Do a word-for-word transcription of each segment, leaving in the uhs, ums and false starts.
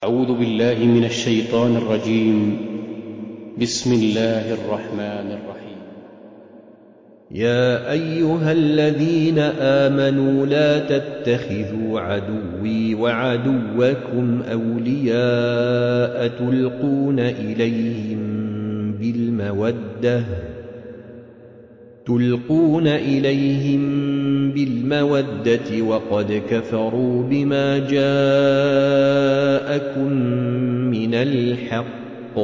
أعوذ بالله من الشيطان الرجيم. بسم الله الرحمن الرحيم. يا أيها الذين آمنوا لا تتخذوا عدوي وعدوكم أولياء تلقون إليهم بالمودة تلقون إليهم بالمودة وقد كفروا بما جاءكم من الحق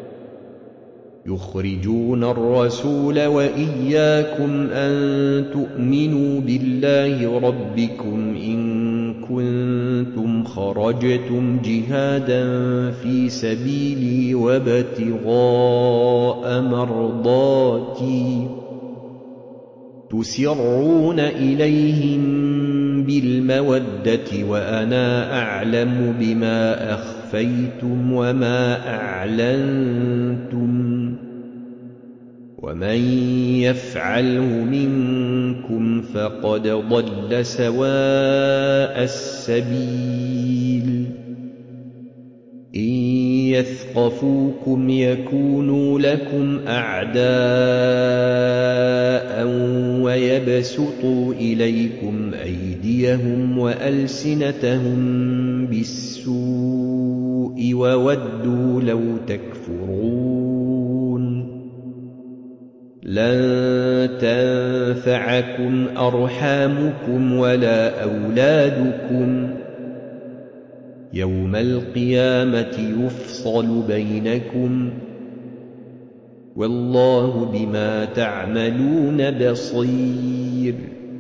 يخرجون الرسول وإياكم أن تؤمنوا بالله ربكم إن كنتم خرجتم جهادا في سبيلي وابتغاء مرضاتي تسرون إليهم بالمودة وأنا أعلم بما أخفيتم وما أعلنتم ومن يفعله منكم فقد ضل سواء السبيل إن يثقفوكم يكونوا لكم أعداء ويبسطوا إليكم أيديهم وألسنتهم بالسوء وودوا لو تكفرون لن تنفعكم أرحامكم ولا أولادكم يوم القيامة يفصل بينكم والله بما تعملون بصير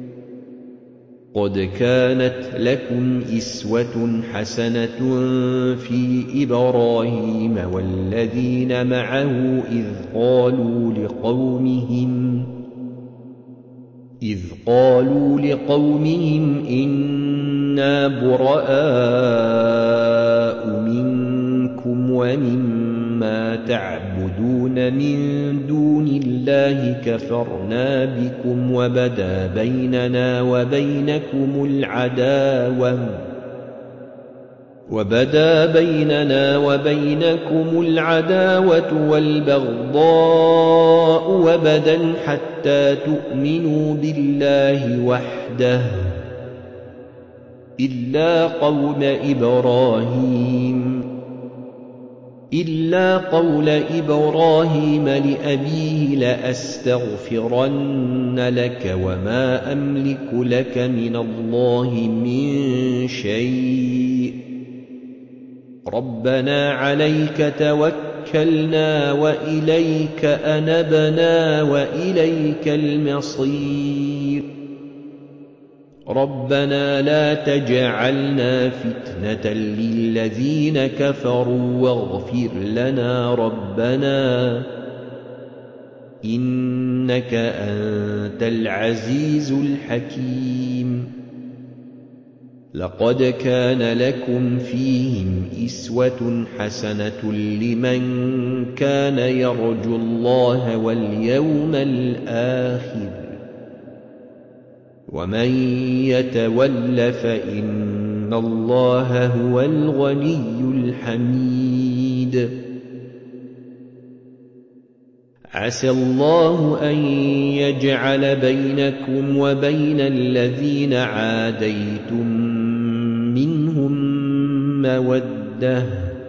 قد كانت لكم إسوة حسنة في إبراهيم والذين معه إذ قالوا لقومهم إذ قالوا لقومهم إنا براء منكم ومما تعبدون من دون الله كفرنا بكم وبدا بيننا وبينكم العداوة وبدا بيننا وبينكم العداوة والبغضاء وبدا حتى تؤمنوا بالله وحده إلا قوم إبراهيم إلا قول إبراهيم لأبيه لأستغفرن لك وما أملك لك من الله من شيء ربنا عليك توكلنا وإليك أنبنا وإليك المصير ربنا لا تجعلنا فتنة للذين كفروا واغفر لنا ربنا إنك أنت العزيز الحكيم لقد كان لكم فيهم إسوة حسنة لمن كان يرجو الله واليوم الآخر ومن يتول فإن الله هو الغني الحميد عسى الله أن يجعل بينكم وبين الذين عاديتم منهم مودة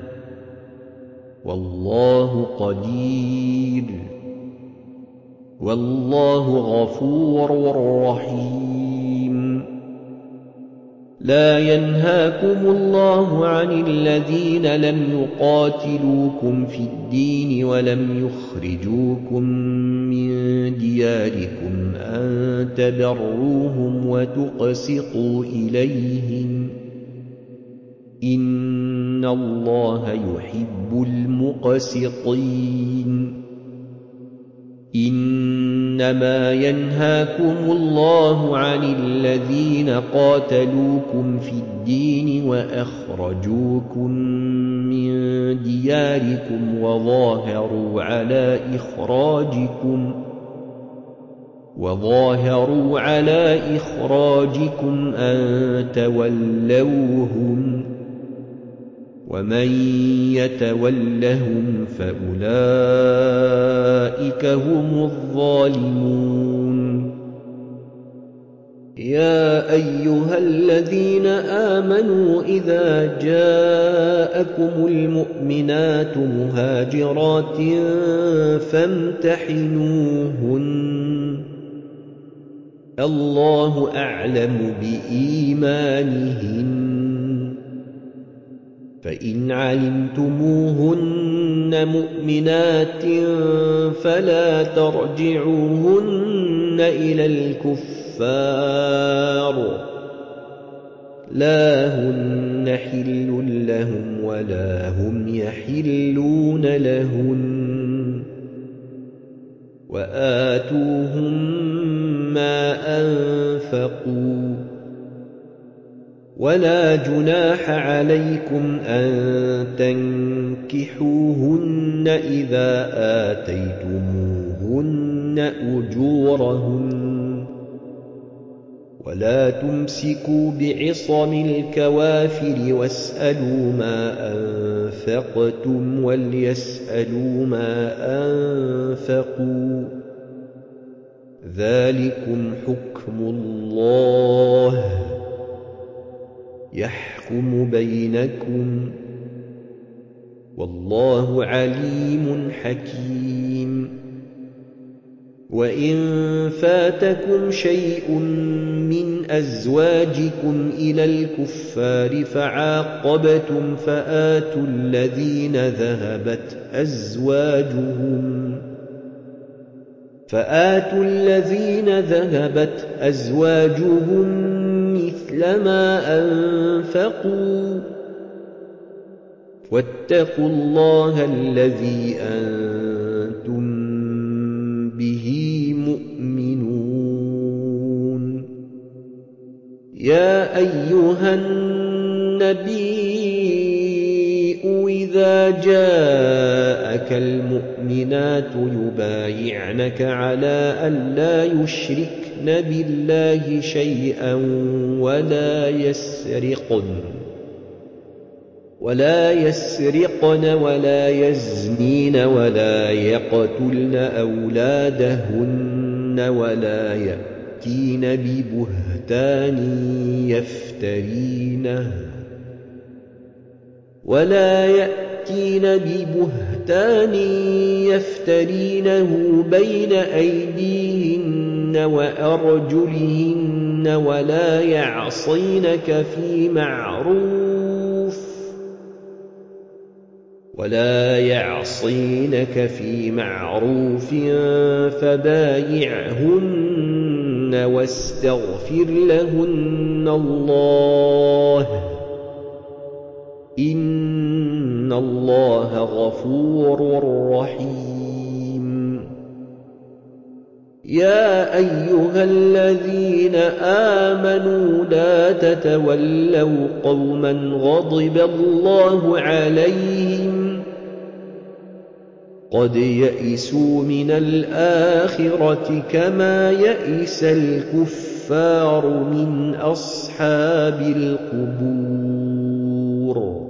والله قدير والله غفور رحيم لا ينهاكم الله عن الذين لم يقاتلوكم في الدين ولم يخرجوكم من دياركم أن تبروهم وتقسطوا إليهم إن الله يحب المقسطين إنما ينهاكم الله عن الذين قاتلوكم في الدين وأخرجوكم من دياركم وظاهروا على إخراجكم وظاهروا على إخراجكم أن تولوهم ومن يتولهم فأولئك هم الظالمون يا أيها الذين آمنوا إذا جاءكم المؤمنات مهاجرات فامتحنوهن الله أعلم بإيمانهن فإن علمتموهن مؤمنات فلا ترجعوهن إلى الكفار لا هن حل لهم ولا هم يحلون لهن وآتوهم ما أنفقوا ولا جناح عليكم أن تنكحوهن إذا آتيتموهن أجورهن ولا تمسكوا بعصم الكوافر واسألوا ما أنفقتم وليسألوا ما أنفقوا ذلكم حكم الله يحكم بينكم والله عليم حكيم وإن فاتكم شيء من أزواجكم إلى الكفار فعاقبتم فآتوا الذين ذهبت أزواجهم فآتوا الذين ذهبت أزواجهم مثل ما أنفقوا واتقوا الله الذي أنتم به مؤمنون يا أيها النبي إذا جاءك المؤمنات يبايعنك على أن لا يشركن بالله شيئا ولا يسرقن ولا يسرقن ولا يزنين ولا يقتلن أولادهن ولا يأتين ببهتان يفترينه ولا يأتين ببهتان يفترينه بين أيديهن وأرجلهن ولا يعصينك في معروف ولا يعصينك في معروف فبايعهن واستغفر لهن الله إن الله غفور رحيم يا أيها الذين آمنوا لا تتولوا قوما غضب الله عليهم قد يئسوا من الآخرة كما يئس الكفار من أصحاب القبور